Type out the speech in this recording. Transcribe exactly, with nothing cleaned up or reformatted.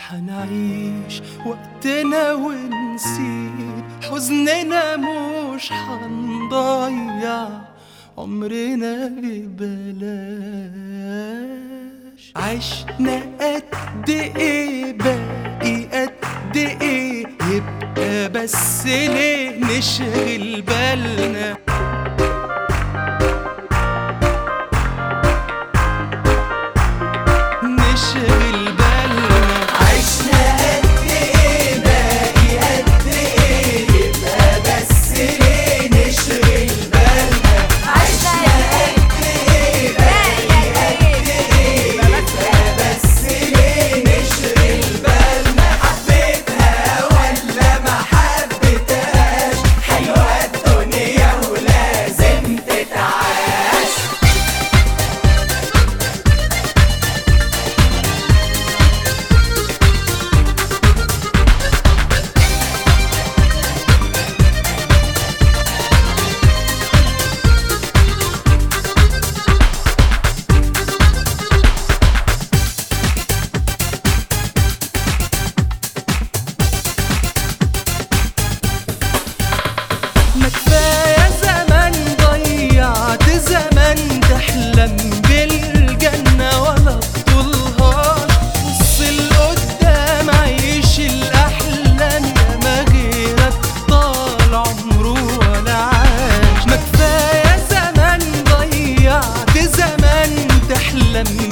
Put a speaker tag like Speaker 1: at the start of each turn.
Speaker 1: حنعيش وقتنا ونسيب حزننا، مش حنضيع عمرنا ببلاش. عشنا قد ايه باقي قد ايه، يبقى بس ليه نشغل بالنا؟ نشغل بالنا.
Speaker 2: عشنا قد ايه باقي قد ايه، يبقى بس ليه نشغل بالنا؟ عشنا قد ايه باقي قد ايه، يبقى بس ليه نشغل بالنا؟ حبيتها ولا ما حبيتهاش، حلوة الدنيا ولازم تتعاش.
Speaker 1: ما كفاية زمان ضيعت زمان، تحلم بالجنة ولا بطولهاش. بص لقدام عيش الأحلام، يا ما غيرك طال عمره ولا عاش. ما كفاية زمان ضيعت زمان، تحلم